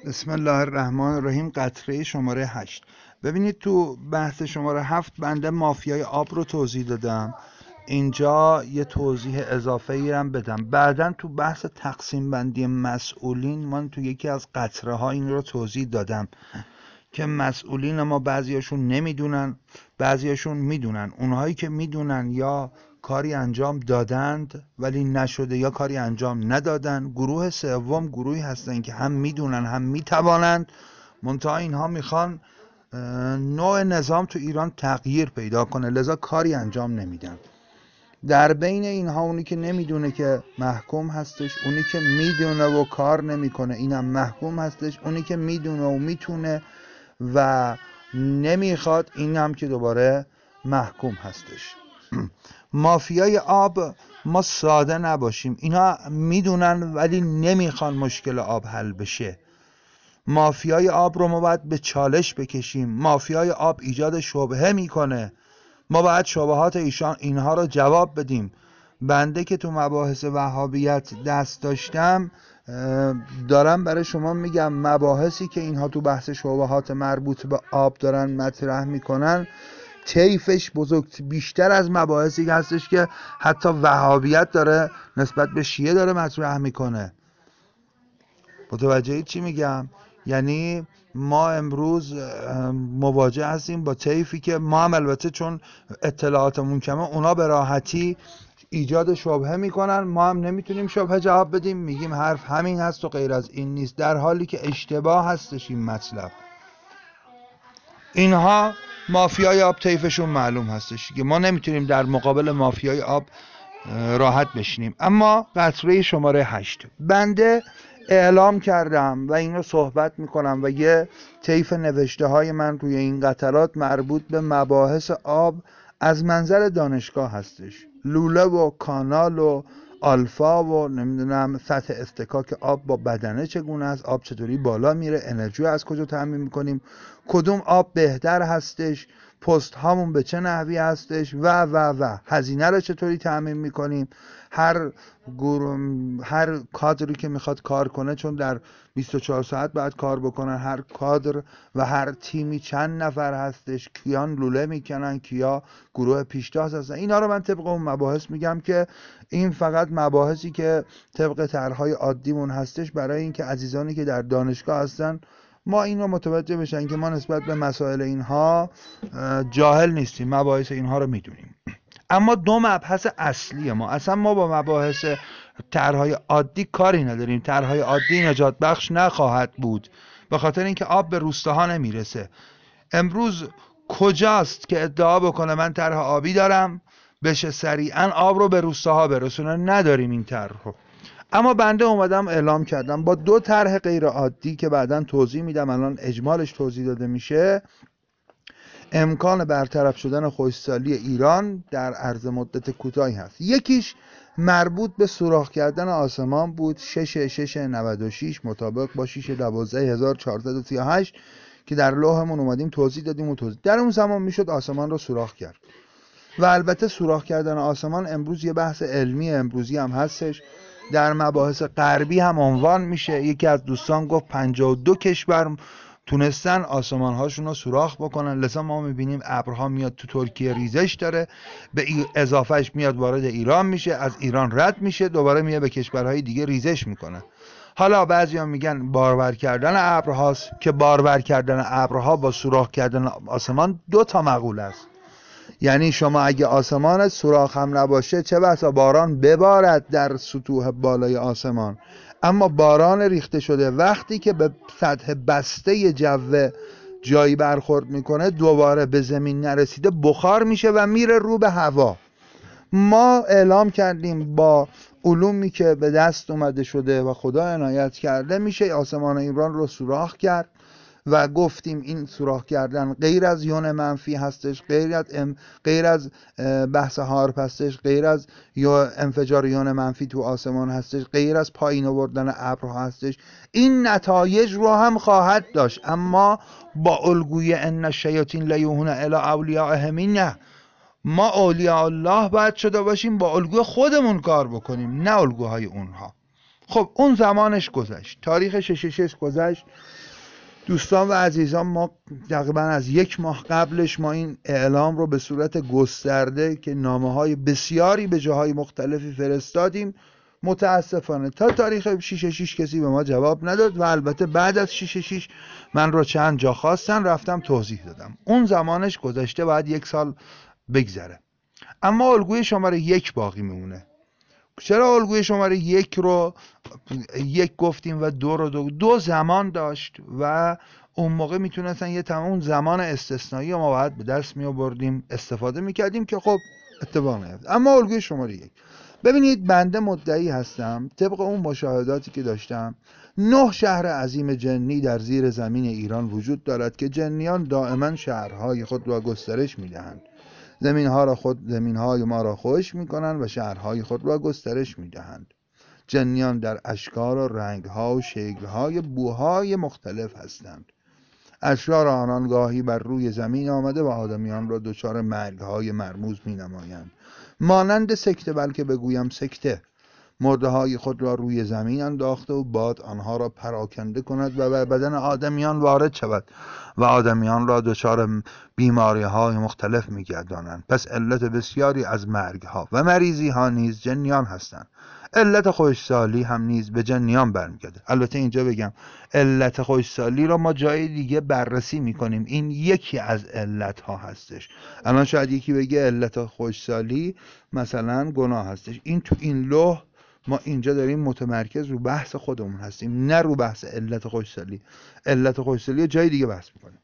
بسم الله الرحمن الرحیم. قطره شماره 8. ببینید تو بحث شماره 7 بنده مافیای آب رو توضیح دادم. اینجا یه توضیح اضافه ای هم بدم. بعدن تو بحث تقسیم بندی مسئولین من تو یکی از قطره ها این رو توضیح دادم که مسئولین ما بعضیاشون نمیدونن، بعضیاشون میدونن. اونهایی که میدونن یا کاری انجام دادند ولی نشده یا کاری انجام ندادن. گروه سوم گروهی هستن که هم میدونن هم میتوانند، منتها اینها میخوان نوع نظام تو ایران تغییر پیدا کنه، لذا کاری انجام نمیدن. در بین اینها اونی که نمیدونه که محکوم هستش، اونی که میدونه و کار نمیکنه اینم محکوم هستش، اونی که میدونه و میتونه و نمیخواد اینم که دوباره محکوم هستش. مافیای آب ما ساده نباشیم، اینا میدونن ولی نمیخوان مشکل آب حل بشه. مافیای آب رو ما باید به چالش بکشیم. مافیای آب ایجاد شبهه میکنه، ما باید شبهات اینها رو جواب بدیم. بنده که تو مباحث وهابیت دست داشتم دارم برای شما میگم مباحثی که اینها تو بحث شبهات مربوط به آب دارن مطرح میکنن طیفش بیشتر از مباحثی هستش که حتی وهابیت داره نسبت به شیعه داره مطرح میکنه. متوجه چی میگم؟ یعنی ما امروز مواجه هستیم با طیفی که ما هم البته چون اطلاعاتمون کمه اونا به راحتی ایجاد شبهه میکنن، ما هم نمیتونیم شبهه جواب بدیم، میگیم حرف همین هست و غیر از این نیست، در حالی که اشتباه هستش این مطلب. اینها مافیای آب طیفشون معلوم هستش که ما نمیتونیم در مقابل مافیای آب راحت بشینیم. اما قطره شماره 8 بنده اعلام کردم و اینو صحبت میکنم و یه طیف نوشته های من روی این قطرات مربوط به مباحث آب از منظر دانشگاه هستش. لوله و کانال و آلفا و نمیدونم سطح استکاک آب با بدنه چگونه است، آب چطوری بالا میره، انرژی از کجا تامین میکنیم، کدوم آب بهتر هستش، پست هامون به چه نحوی هستش و هزینه رو چطوری تامین میکنیم. هر کادری که میخواد کار کنه، چون در 24 ساعت باید کار بکنن، هر کادر و هر تیمی چند نفر هستش، کیان لوله میکنن، کیا گروه پیشتاز هستن. اینا رو من طبق اون مباحث میگم که این فقط مباحثی که طبق طرحهای عادیمون هستش برای اینکه عزیزانی که در دانشگاه هستن ما این رو متوجه بشن که ما نسبت به مسائل اینها جاهل نیستیم، مباحث اینها رو میدونیم. اما دو مبحث اصلی ما، اصلا ما با مباحث طرحهای عادی کاری نداریم. طرحهای عادی نجات بخش نخواهد بود به خاطر اینکه آب به روستاها نمیرسه. امروز کجاست که ادعا بکنه من طرح آبی دارم بشه سریعا آب رو به روستاها برسونه؟ نداریم این طرح رو. اما بنده اومدم اعلام کردم با دو طرح غیر عادی که بعداً توضیح میدم، الان اجمالش توضیح داده میشه، امکان برطرف شدن خشکسالی ایران در عرض مدت کوتاهی هست. یکیش مربوط به سوراخ کردن آسمان بود، 6/6/96 مطابق با 6/12/1438 که در لوحمون اومدیم توضیح دادیم و در اون زمان میشد آسمان رو سوراخ کرد. و البته سوراخ کردن آسمان امروز یه بحث علمی امروزی هم هستش، در مباحث غربی هم عنوان میشه. یکی از دوستان گفت 52 کشور تونستن آسمان هاشون رو سوراخ بکنن، لذا ما میبینیم ابرها میاد تو ترکیه ریزش داره، به اضافهش میاد وارد ایران میشه، از ایران رد میشه، دوباره میاد به کشورهای دیگه ریزش میکنه. حالا بعضیا میگن بارور کردن ابرهاست که بارور کردن ابرها با سوراخ کردن آسمان دو تا مقوله است. یعنی شما اگه آسمان سوراخ هم نباشه چه بسا باران ببارد در سطوح بالای آسمان، اما باران ریخته شده وقتی که به سطح بسته جو جایی برخورد میکنه دوباره به زمین نرسیده بخار میشه و میره رو به هوا. ما اعلام کردیم با علومی که به دست اومده شده و خدا عنایت کرده میشه آسمان ایران رو سوراخ کرد و گفتیم این سوراخ کردن غیر از یون منفی هستش، غیر از بحث هارپ هستش، غیر از انفجار یون منفی تو آسمان هستش، غیر از پایین آوردن ابرها هستش. این نتایج رو هم خواهد داشت، اما با الگوی ان الشیاطین لیوحون الی اولیائهم نه. ما اولیاء الله باید شده باشیم با الگوی خودمون کار بکنیم، نه الگوهای اونها. خب اون زمانش گذشت، تاریخ 666 گذشت. دوستان و عزیزان، ما تقریبا از 1 ماه قبلش ما این اعلام رو به صورت گسترده که نامه‌های بسیاری به جاهای مختلفی فرستادیم. متاسفانه تا تاریخ 666 کسی به ما جواب نداد و البته بعد از 666 من رو چند جا خواستن، رفتم توضیح دادم. اون زمانش گذشته، باید 1 سال بگذره. اما الگوی شماره 1 باقی میمونه. چرا الگوی شماره 1 رو 1 گفتیم و 2 رو 2 زمان داشت و اون موقع میتونستن یه تمام زمان استثنایی ما باید به دست می آوردیم، استفاده میکردیم که خب اتفاق نیفتاد. اما الگوی شماره 1، ببینید بنده مدعی هستم طبق اون مشاهداتی که داشتم 9 شهر عظیم جنی در زیر زمین ایران وجود دارد که جنیان دائما شهرهای خود را گسترش میدهند. زمینهای ما را خوش میکنند و شهرهای خود را گسترش میدهند. جنیان در اشکال و رنگها و شکلهای بوهای مختلف هستند. اشرار آنان گاهی بر روی زمین آمده و آدمیان را دچار مرگهای مرموز می نمایند. مانند سکته، بلکه بگویم سکته، مرده های خود را روی زمین انداخته و باد آنها را پراکنده کند و به بدن آدمیان وارد شود و آدمیان را دچار بیماری های مختلف می گردانند. پس علت بسیاری از مرگ ها و مریضی ها نیز جنیان هستند. علت خشکسالی هم نیز به جنیان برمیگرده. البته اینجا بگم علت خشکسالی را ما جای دیگه بررسی میکنیم، این یکی از علت ها هستش. الان شاید یکی بگه علت خشکسالی مثلا گناه هستش. این تو این لوح ما اینجا داریم متمرکز رو بحث خودمون هستیم، نه رو بحث علت خشکسالی. علت خشکسالی جای دیگه بحث میکنیم.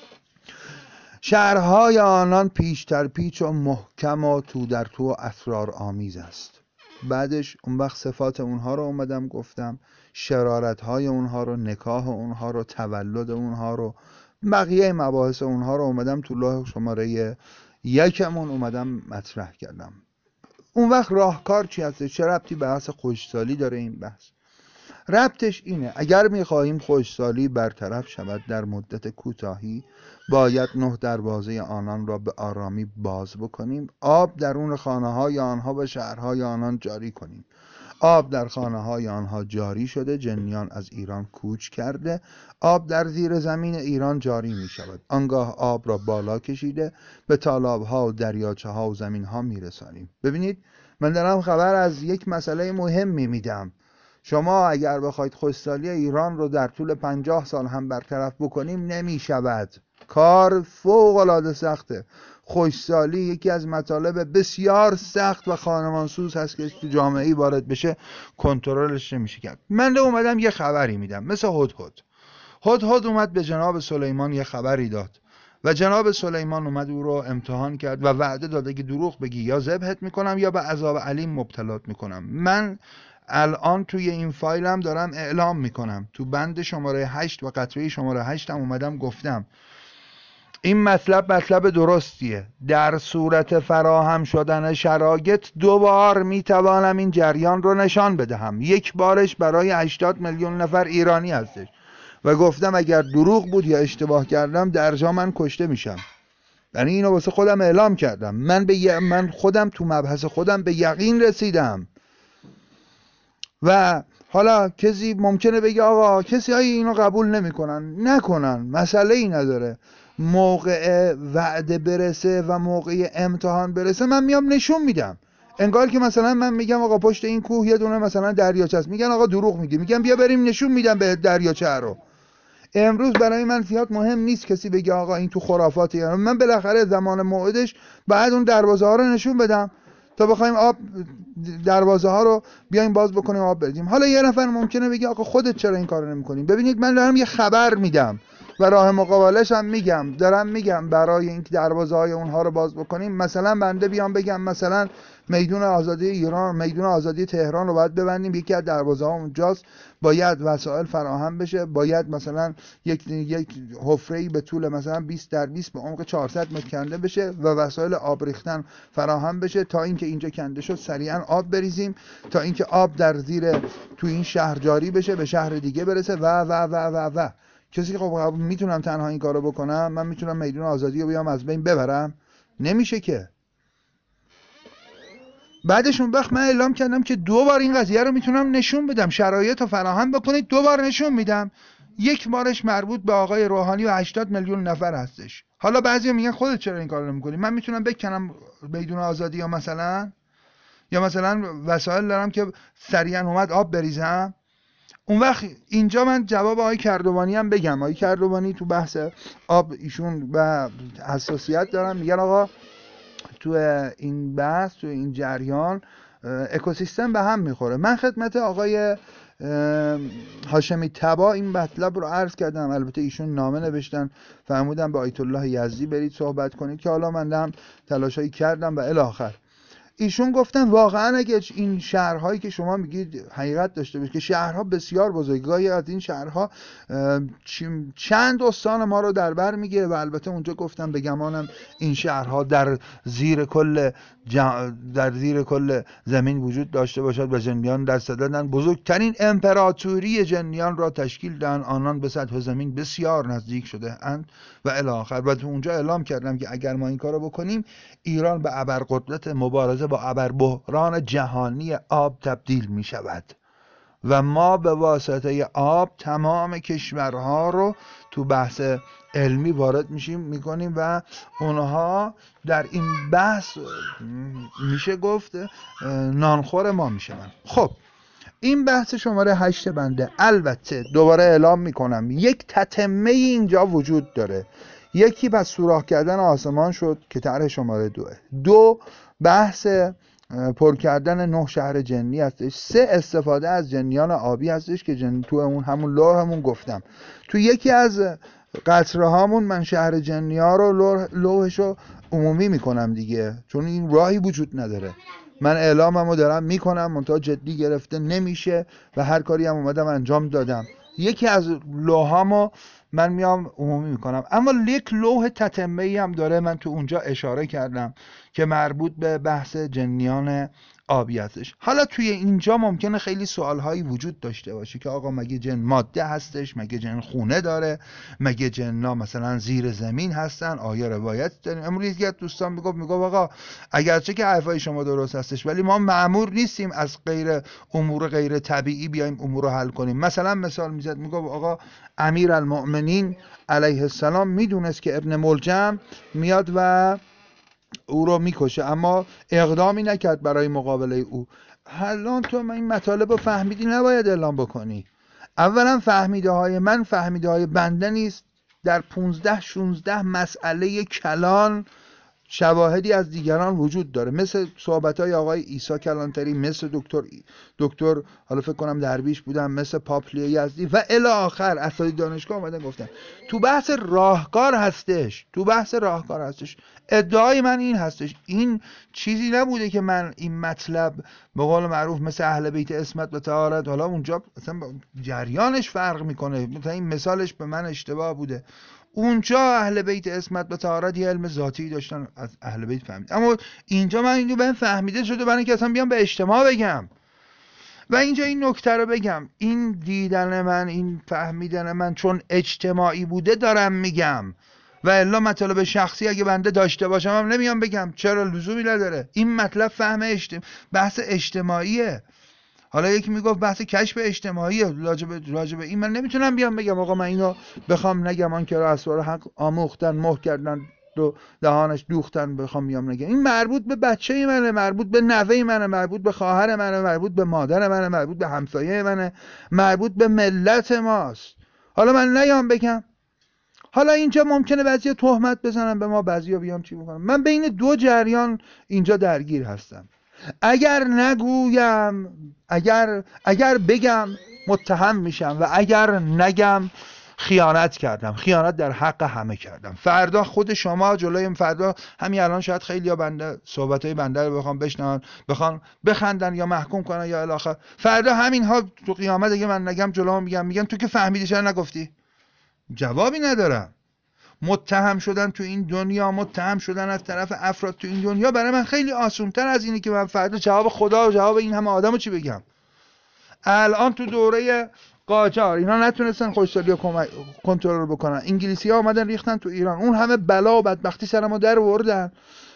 شهرهای آنان پیچ و محکم و تو در تو و اسرار آمیز است. بعدش اون وقت صفات اونها رو اومدم گفتم، شرارتهای اونها رو، نکاح اونها رو، تولد اونها رو، بقیه مباحث اونها رو اومدم تو لوح شماره 1 اومدم مطرح کردم. اون وقت راهکار چی هست؟ چه ربطی به بحث خشکسالی داره این بحث؟ ربطش اینه اگر میخواهیم خشکسالی برطرف شود در مدت کوتاهی، باید 9 دروازه آنان را به آرامی باز بکنیم. آب درون خانه های آنها و شهرهای آنان جاری کنیم. آب در خانه های آنها جاری شده، جنیان از ایران کوچ کرده، آب در زیر زمین ایران جاری می شود. آنگاه آب را بالا کشیده به تالاب ها و دریاچه ها و زمین ها می رسانیم. ببینید من دارم خبر از یک مسئله مهم می میدم. شما اگر بخواید خشکسالی ایران رو در طول 50 سال هم برطرف بکنیم نمی شود. کار فوق العاده سخته. خشکسالی یکی از مطالب بسیار سخت و خانمانسوز هست که تو جامعه‌ای وارد بشه کنترلش نمیشه کرد. من اومدم یه خبری میدم، مثل هدهد اومد به جناب سلیمان یه خبری داد و جناب سلیمان اومد او رو امتحان کرد و وعده داده که دروغ بگی یا ذبحت میکنم یا به عذاب علیم مبتلات میکنم. من الان توی این فایلم دارم اعلام میکنم، تو بند شماره 8 و قطعه شماره 8 هم اومدم گفتم این مطلب درستیه. در صورت فراهم شدن شرایط 2 بار میتوانم این جریان رو نشان بدهم. 1 بارش برای 80 میلیون نفر ایرانی هستش و گفتم اگر دروغ بود یا اشتباه کردم در جا من کشته میشم. یعنی اینو واسه خودم اعلام کردم. من خودم تو مبحث خودم به یقین رسیدم. و حالا کسی ممکنه بگه آقا کسی های اینو قبول نکنن، مسئله ای نداره. موقع وعده برسه و موقع امتحان برسه من میام نشون میدم. انگار که مثلا من میگم آقا پشت این کوه یه دونه مثلا دریاچه است، میگن آقا دروغ میگی، میگم بیا بریم نشون میدم به دریاچه رو. امروز برای من زیاد مهم نیست کسی بگه آقا این تو خرافاته یا من بالاخره زمان موعدش بعد اون دروازه ها رو نشون بدم تا بخوایم آب دروازه ها رو بیایم باز بکنیم آب بردیم. حالا یه نفر ممکنه بگه آقا خودت چرا این کارو نمی‌کنی؟ ببینید من دارم یه خبر میدم و راه مقابلش هم میگم برای اینکه دروازه های اونها رو باز بکنیم. مثلا بنده بیام بگم مثلا میدون آزادی ایران، میدون آزادی تهران رو باید ببندیم، یکی از دروازه ها اونجاست، باید وسایل فراهم بشه، باید مثلا یک حفره‌ای به طول مثلا 20 در 20 به عمق 400 متر کنده بشه و وسایل آب ریختن فراهم بشه تا اینکه اینجا کنده شد سریعا آب بریزیم تا اینکه آب در زیر تو این شهر جاری بشه، به شهر دیگه برسه و کسی که خب میتونم تنها این کارو بکنم؟ من میتونم میدون آزادی رو بیام از بین ببرم؟ نمیشه که. بعدش اون وقت من اعلام کردم که 2 بار این قضیه رو میتونم نشون بدم، شرایط رو فراهم بکنید 2 بار نشون میدم. یک بارش مربوط به آقای روحانی و 80 میلیون نفر هستش. حالا بعضیا میگن خودت چرا این کارو نمی‌کنی؟ من میتونم بکنم بدون آزادی، یا مثلا وسایل دارم که سریعا اومد آب بریزم. اون وقت اینجا من جواب آقای کردوانی هم بگم. آقای کردوانی تو بحث آب ایشون و حساسیت دارن، میگن آقا تو این بحث، تو این جریان اکوسیستم به هم میخوره. من خدمت آقای هاشمی تبا این مطلب رو عرض کردم، البته ایشون نامه نوشتن فرمودن به آیت الله یزدی برید صحبت کنید، که حالا من هم تلاشایی کردم و الی آخر. ایشون گفتن واقعا اگه این شهرهایی که شما میگید حقیقت داشته باشه، که شهرها بسیار بزرگایی از این شهرها چند استان ما رو در بر میگیره، و البته اونجا گفتم به گمانم این شهرها در زیر کل زمین وجود داشته باشد و جنیان در صددن بزرگترین امپراتوری جنیان را تشکیل دهند، آنان به سطح زمین بسیار نزدیک شده اند و الی آخر. و تو اونجا اعلام کردم که اگر ما این کارو بکنیم، ایران به ابرقدرت مبارزه با ابربحران جهانی آب تبدیل می شود و ما به واسطه آب تمام کشورها رو تو بحث علمی وارد میکنیم و اونها در این بحث میشه گفت نانخور ما میشن. خب این بحث شماره 8 بنده. البته دوباره اعلام میکنم یک تتمه اینجا وجود داره. یکی پس سوراخ کردن آسمان شد که طرح شماره 2. 2 بحث پر کردن 9 شهر جنی هستش. 3 استفاده از جنیان آبی هستش که تو اون همون لوحمون گفتم، تو یکی از قطره هامون من شهر جنی ها رو لوحش رو عمومی میکنم دیگه، چون این راهی وجود نداره. من اعلاممو دارم میکنم، منتها جدی گرفته نمیشه و هر کاری هم اومدم انجام دادم. یکی از لوحامو من میام عمومی میکنم، اما یک لوح تتمه‌ای هم داره، من تو اونجا اشاره کردم که مربوط به بحث جنیان آبی هستش. حالا توی اینجا ممکنه خیلی سوالهایی وجود داشته باشه که آقا مگه جن ماده هستش؟ مگه جن خونه داره؟ مگه جن‌ها مثلا زیر زمین هستن؟ آیا روایت داریم؟ امروز یکی از دوستان میگفت آقا اگرچه که حرفای شما درست هستش، ولی ما مأمور نیستیم از امور غیر طبیعی بیایم امور رو حل کنیم. مثلا مثال میزد، میگفت آقا امیرالمؤمنین علیه السلام میدونست که ابن ملجم میاد و او رو میکشه، اما اقدامی نکرد برای مقابله او. الان تو این مطالب رو فهمیدی، نباید اعلام بکنی. اولا فهمیده های من فهمیده های بنده نیست. در 15-16 مسئله کلان شواهدی از دیگران وجود داره، مثل صحبت‌های آقای عیسی کلانتری، مثل دکتر حالا فکر کنم درویش بودن، مثل پاپلی یزدی و الی آخر اساتید دانشگاه اومدن گفتن. تو بحث راهکار هستش، ادعای من این هستش، این چیزی نبوده که من این مطلب به قول معروف مثل اهل بیت اسمت و طهارت، حالا اونجا مثلا جریانش فرق میکنه، مثلا این مثالش به من اشتباه بوده. اونجا اهل بیت اسمت و طهارت یه علم ذاتی داشتن، از اهل بیت فهمید، اما اینجا من اینو من فهمیده شده برای اینکه اصلا بیام به اجتماع بگم. و اینجا این نکته رو بگم، این دیدن من، این فهمیدن من چون اجتماعی بوده دارم میگم، و الا مطالب شخصی اگه بنده داشته باشم هم نمیام بگم، چرا لزومی نداره. این مطلب فهم بحث اجتماعیه. حالا یکی میگفت بحث کشف اجتماعیه، راجب این من نمیتونم بیام بگم آقا من اینو بخوام نگم آن که را اسرار حق آموختن مهر کردن دو دهانش دوختن بخوام بیام نگم. این مربوط به بچه منه، مربوط به نوه منه، مربوط به خواهر منه، مربوط به مادر منه، مربوط به همسایه منه، مربوط به ملت ماست. حالا من نیام بگم. حالا اینجا ممکنه بعضیا تهمت بزنن به ما، بعضیا بیام چی بکنم. من بین 2 جریان اینجا درگیر هستم. اگر نگویم، اگر بگم متهم میشم و اگر نگم خیانت کردم، خیانت در حق همه کردم. فردا خود شما جلوی فردا همین الان شاید خیلی یا بنده صحبتای بنده رو بخوام بشنون، بخوام بخندن یا محکوم کنن یا الی آخر. فردا همین ها تو قیامت اگه من نگم جلوم میگم تو که فهمیدی چرا نگفتی؟ جوابی ندارم. متهم شدن تو این دنیا، متهم شدن از طرف افراد تو این دنیا برای من خیلی آسان‌تر از اینه که من فردا جواب خدا و جواب این همه آدمو چی بگم. الان تو دوره قاجار اینا نتونستن خوشحالی رو کنترل بکنن، انگلیسی ها اومدن ریختن تو ایران، اون همه بلا و بدبختی سر ما در آوردن.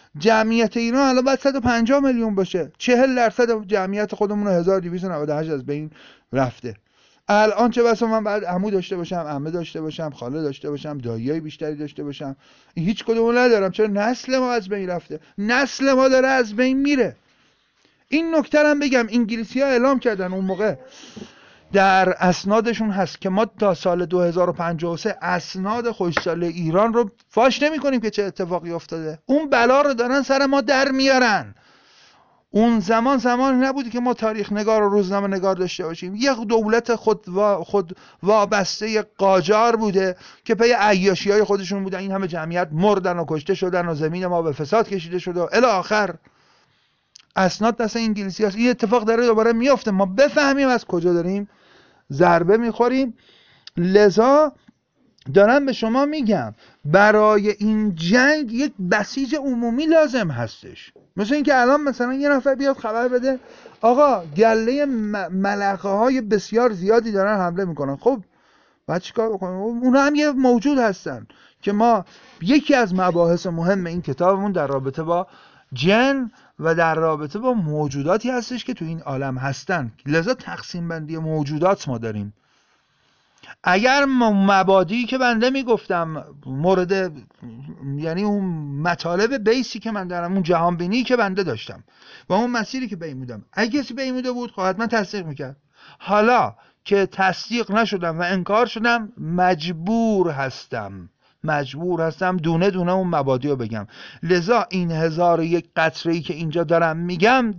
جمعیت ایران الان باید 150 میلیون باشه. 40% جمعیت خودمون 1298 از بین رفته. الان چه بسا من بعد عمو داشته باشم، عمه داشته باشم، خاله داشته باشم، داییای بیشتری داشته باشم، هیچ کدومو ندارم. چرا؟ نسل ما از بین رفته، نسل ما داره از بین میره. این نکته هم بگم، انگلیسی‌ها اعلام کردن اون موقع در اسنادشون هست که ما تا سال 2053 اسناد خوشسال ایران رو فاش نمی کنیم که چه اتفاقی افتاده. اون بلا رو دارن سر ما در میارن. اون زمانی نبودی که ما تاریخ نگار و روزنامه نگار داشته باشیم. یک دولت خود وابسته قاجار بوده که پی عیاشی‌های خودشون بودن. این همه جمعیت مردن و کشته شدن و زمین ما به فساد کشیده شده و الی آخر. اسناد دست انگلیسی هست. این اتفاق داره دوباره میافته. ما بفهمیم از کجا داریم ضربه میخوریم. لذا دارم به شما میگم برای این جنگ یک بسیج عمومی لازم هستش. مثل اینکه الان مثلا یه نفر بیاد خبر بده آقا گله ملقه های بسیار زیادی دارن حمله میکنن. خب بعد چیکار بکنیم؟ اونا هم یه موجود هستن که ما یکی از مباحث مهم این کتابمون در رابطه با جن و در رابطه با موجوداتی هستش که تو این عالم هستن. لذا تقسیم بندی موجودات ما داریم. اگر مبادی که بنده میگفتم مورد، یعنی اون مطالب بیسی که من دارم، اون جهان بینی که بنده داشتم و اون مسیری که بیمودم، اگه کسی بیموده بود خب حتما تصدیق میکرد. حالا که تصدیق نشدم و انکار شدم، مجبور هستم دونه دونه اون مبادی رو بگم. لذا این 1001 قطره‌ای که اینجا دارم میگم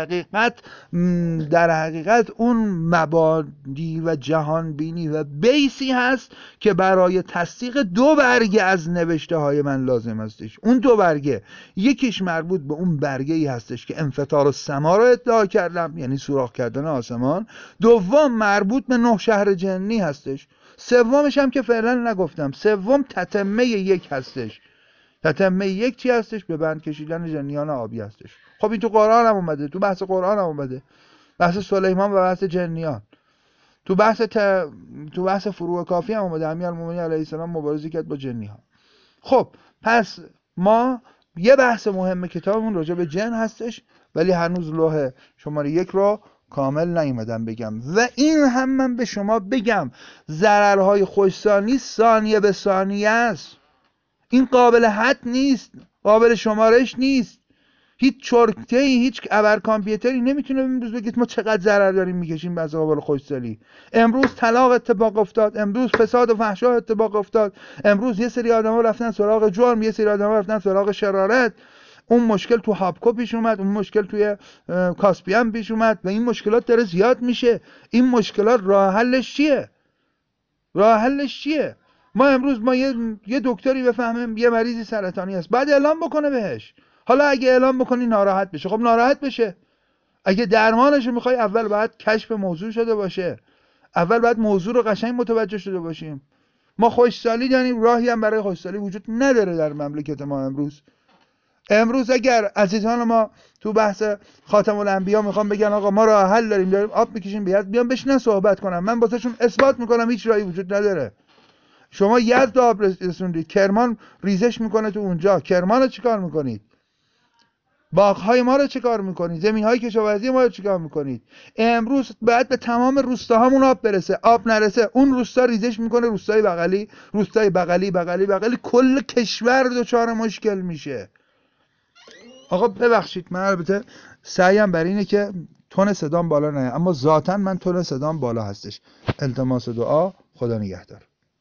در حقیقت اون مبادی و جهان بینی و بیسی هست که برای تصدیق 2 برگه از نوشته های من لازم هستش. اون 2 برگه، یکیش مربوط به اون برگه ای هستش که انفطار السما رو ادعا کردم، یعنی سوراخ کردن آسمان. دوم مربوط به 9 شهر جنی هستش. سومش هم که فعلا نگفتم. سوم تتمه 1 هستش. تتمه 1 چی هستش؟ به بند کشیدن جنیان آبی هستش. خب این تو قرآن هم اومده، تو بحث قرآن هم اومده، بحث سلیمان و بحث جنیان، تو بحث فروع کافی هم اومده، امیرالمومنین علیه السلام مبارزه کرد با جنیان. خب پس ما یه بحث مهم کتابمون راجع به جن هستش، ولی هنوز لوح شماره 1 رو کامل نیومدم بگم. و این هم من به شما بگم ضررهای خوشسانی ثانیه به ثانیه است. این قابل حد نیست، قابل شمارش نیست. هیچ چرته‌ای، هیچ ابر کامپیوتری نمیتونه امروز بگید ما چقدر ضرر داریم میکشیم از قابل خوشسالی. امروز طلاق اتفاق افتاد، امروز فساد و فحشا اتفاق افتاد، امروز یه سری آدما رفتن سراغ جرم، یه سری آدما رفتن سراغ شرارت. اون مشکل تو هابکو پیش اومد، اون مشکل توی کاسپیان پیش اومد و این مشکلات داره زیاد میشه. این مشکلات راه حلش چیه؟ ما امروز یه دکتری بفهمیم یه مریضی سرطانی است، بعد اعلام بکنه بهش. حالا اگه اعلام بکنی ناراحت بشه، خب ناراحت بشه. اگه درمانش میخوای، اول باید کشف موضوع شده باشه، اول باید موضوع رو قشنگ متوجه شده باشیم. ما خوشسالی داریم، راهی هم برای خوشسالی وجود نداره در مملکت ما. امروز اگر عزیزان ما تو بحث خاتم الانبیا میخوام بگن آقا ما راه حل داریم آب میکشیم بیان بشینن صحبت کنم، من واسهشون اثبات میکنم هیچ راهی وجود نداره. شما یزد آب رسوندید، کرمان ریزش میکنه تو اونجا، کرمان رو چیکار میکنید؟ باغ‌های ما رو چیکار میکنید؟ زمین‌های کشاورزی ما رو چیکار میکنید؟ امروز بعد به تمام روستاهامون آب برسه، آب نرسه، اون روستا ریزش میکنه روستای بغلی، کل کشور دچار مشکل میشه. آقا ببخشید، من البته سعیم بر اینه که تون صدام بالا نیاد، اما ذاتاً من تون صدام بالا هستش. التماس دعا. خدا نگهدار.